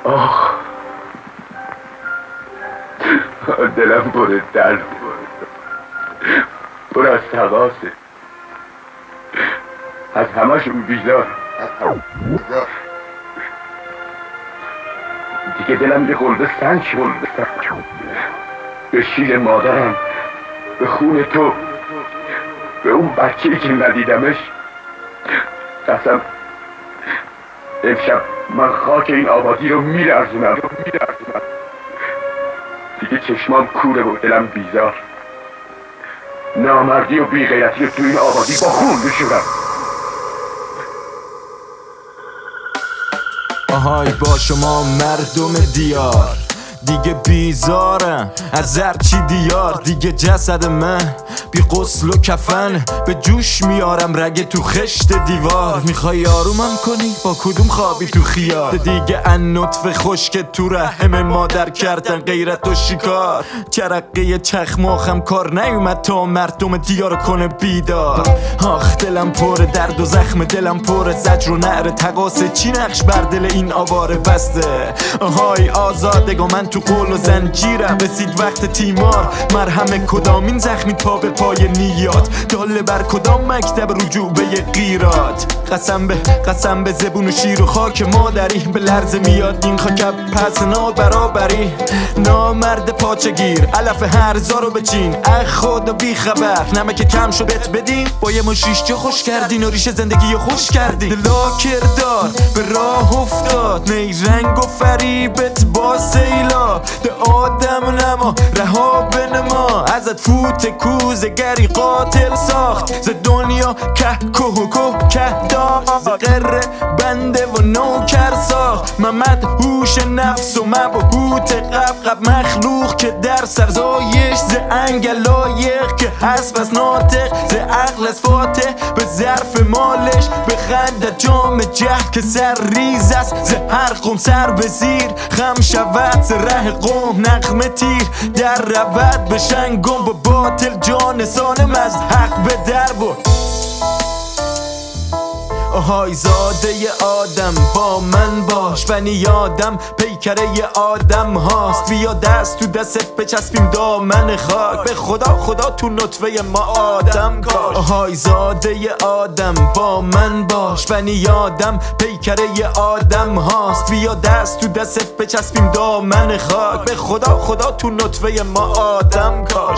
آخ دلم پر درد، پر از تقاسه، از همه‌شون بیزار. دیگه دلم یه خورده سنگ شد، به شیر مادرم، به خون تو، به اون بچه‌ای که ندیدمش. قسم امشب من خاک این آبادی رو میلرزونم. دیگه چشمام کوره و دلم بیزار. نامردی و بیغیرتی رو تو این آبادی با خون بشورم. آهای با شما مردم دیار، دیگه بیزارم از هرچی دیار. دیگه جسد من بی غسل و کفن به جوش میارم رگ تو خشت دیوار. میخوای آرومم کنی؟ با کدوم خوابی تو خیار؟ دیگه ان نطفه خشک تو رحم مادر کردن غیرت و شکار. جرقه چخماخم کار نیومد تا مردم دیار کنه بیدار. آخ دلم پر درد و زخم دلم پر زجر و نعره تقاسه. چی نقش بر دل این آواره بسته؟ آهای آزادگا من تو قول و زنجیرم. رسید وقت تیمار، مرهم کدامین زخمی تا به پای نیات. داله بر کدام مکتب رجوع به قیرات. قسم به زبون و شیر و خاک مادری. به لرزه میاد این خاک پس برابری. نامرد پاچه گیر علف هر زارو بچین. خدا بی خبر نمک کم شو بت بدین. با یه مشیش جا خوش کردین و ریشه زندگی خوش کردین. لاکردار به راه افتاد نیرنگ و فریبت با سیلا. ده آدم نما رها بنما. ازت فوت کوزگری قاتل ساخت. ز دنیا که داد. ز قره بنده و نوکر ساخت. ممد هوش نفس و مبهوت قب مخلوق که در سرزایش. ز انگل لایق که هست پس ناطق. ز عقل از فاتح به ظرف مالش. به خندت جام جهل که سر ریز است. ز هر قوم سر به زیر خم شود. ز ره قوم نغمه تیر در رود. به شنگم با باطل جان سانم از حق به در بود. آهای زاده ی آدم با من باش. بنی آدم پیکره ی آدم هاست. بیا دست تو دست بچسبیم دامن خاک. به خدا تو نطفه ما آدم کاش. آهای زاده ی آدم با من باش. بنی آدم پیکره ی آدم هاست. بیا دست تو دست بچسبیم دامن خاک. به خدا تو نطفه ما آدم کاش.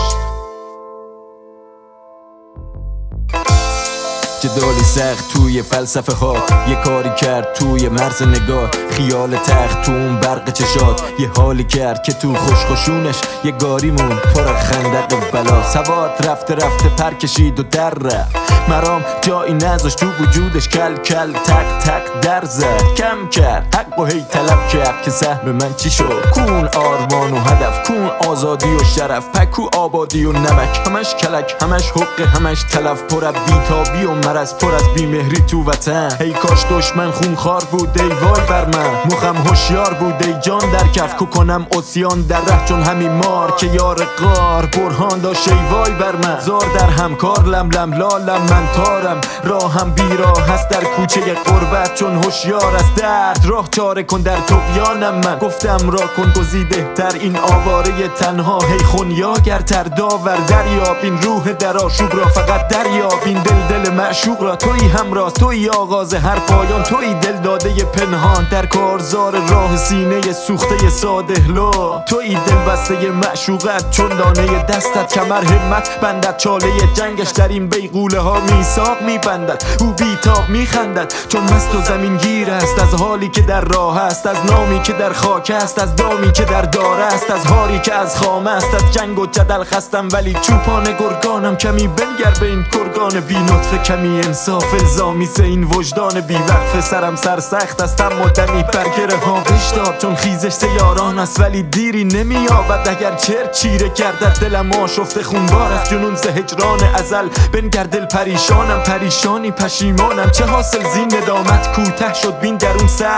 جدالی سخت توی فلسفه ها. یه کاری کرد توی مرز نگاه. خیال تخت تو اون برق چشات. یه حالی کرد که تو خوشخوشونش یه گاریمون پر خندق بلا. سواد رفته پر کشید و در رفت. مرام جایی نذاشت تو وجودش. کل تک در زد. کم کرد حق و هی طلب کرد که سهم من چی شد. کون آرمان و هدف، کون آزادی و شرف. پکو آبادی و نمک، همش کلک، همش حق، همش تلف. پر از بیتابی و مرض، پر از بیمهری تو وطن. ای کاش دشمن خونخوار بود ای وای بر من. مخم هوشیار بود ای جان در کف. کو کنم عصیان در ره چون همین مار که یار غار. برهان داشت ای وای بر من. زار در همکار لم لالم من تارم. راهم بیراه هست در کوچه غربت چون هوشیار از درد. راه چاره کن در طغیانم من. گفتم را کن گزیده تر این آواره تنها. هی خونیاگرتر داور دریاب این روح در آشوب را. فقط دریاب این دل معشوق را. توی همراز، توی آغاز هر پایان. توی دل داده پنهان در کارزار راه سینه سوخته ساده لو. توی دل بسته معشوقت چون دانه دستت. کمر همت بندد چاله جنگش در این بیغوله ها. میثاق میبندد او بیتاب میخندد چون مست و زمین گیر است. از حالی که در راه است، از نامی که در خاک است، از دامی که در دار است، از هاری که از خام است. از جنگ و جدل خستم ولی چوپان گرگانم. کمی بنگر به این گرگان بی نطفه. کمی انصاف الزامی سه این وجدان بی وقف. سرم سرسخت است اما دمی برگره ها بشتاب. چون خیزش سیاران است ولی دیری نمیابد. اگر چیره گردد دلم آشفته خونبار است. جنون ز هجران ازل بنگر دل پریشانم. پریشانی پشیمانم. چه حاصل زین ندامت کوته شد بین درون سر. تا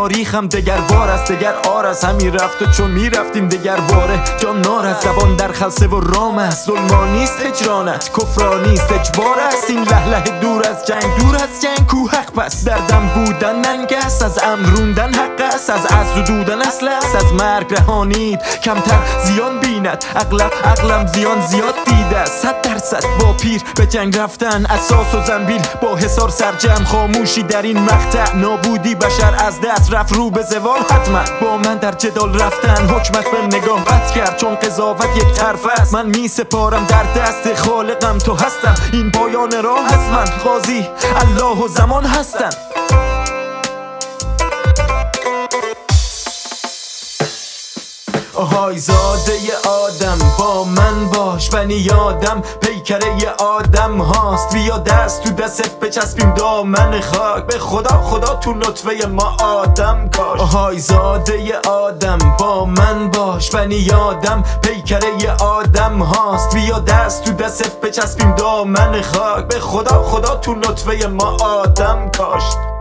تاریخم دگر بار است، دگر آر است، همین رفت و چون میرفتیم دگر باره جان نار است. زبان در خلسه و رام است، ظلمانیست هجرانت، کفرانیست اجبار است. این لهله دور از جنگ، دور از جنگ کو حق پس. دردم بودن ننگ است، از امر روندن حق است، از دودن اصل است، از مرگ رهانید کمتر زیان بیند. عقلم زیان زیاد دیده، 100% با پیر به جنگ رفتن. اساس و زنبیل با حصار سرجم، خاموشی در این مقطع، نابودی بشر از دست رفت رو به زوال. حتما با من در جدال رفتن، حکمت به نگاه بد کرد چون قضاوت یک طرف است. من می سپارم در دست خالقم، تو هستم این پایان راه است. من قاضی الله و زمان هستم. آهای زاده آدم با من باش، بنی آدم پیکره آدم هاست. بیا دست تو دست بچسبیم دامن خاک، به خدا تو نطفه ما آدم کاش. آهای زاده آدم با من باش، بنی آدم پیکره آدم هاست. بیا دست تو دست بچسبیم دامن خاک، به خدا تو نطفه ما آدم کاشت.